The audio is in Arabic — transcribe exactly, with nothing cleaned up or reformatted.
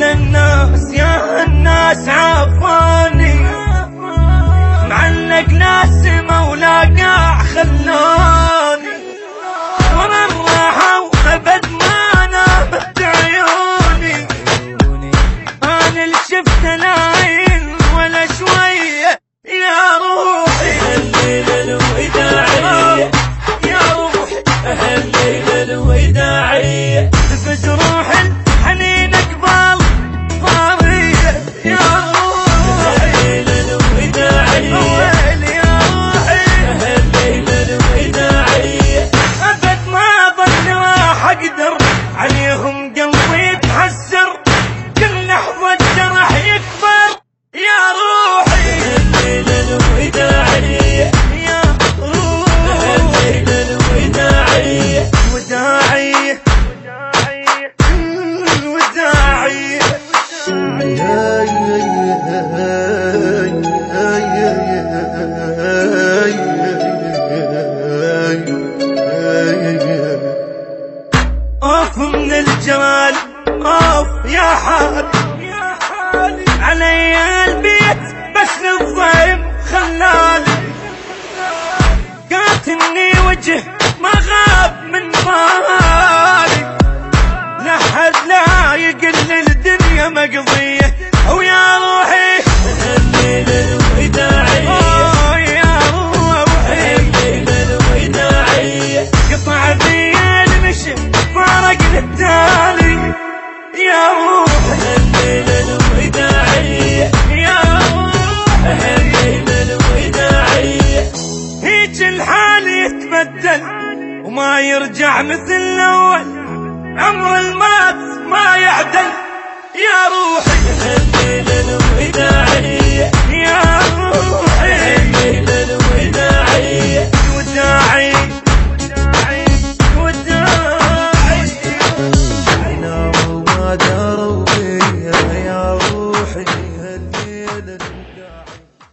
كل الناس يا الناس عافاني، معلق ناس مولا قاع خلاني، ومن راحوا أبد ما نامت عيوني، أنا اللي شفت العين ولا شوية يا روحي. الليلة الوداعية يا روحي الليلة الوداعية تفز روح الحنين قبل طارية يا روحي. الليلة الوداعية ويلي يا روحي الليلة الوداعية أبد ما ظن راح أقدر عليهم، قلبي يتحسر كل لحظة جرح يكبر يا روحي. الليلة الوداعية يا روحي الليلة الوداعية وداعية وداعية اوف من الجمال اوف يا حالي علي البيت بس الضيم خلالي، قاتلني وجه ما غاب من بالي، لا حد لا يقل الدنيا مقضية او يا روحي. الليلة الوداعية أوه يا روحي الليلة الوداعية قطع بي المشي فارق للتالي يا روحي. الليلة الوداعية يا روحي الليلة الوداعية هيج الحال يتبدل وما يرجع مثل الأول، عمر المات ما يعدل يا روحي.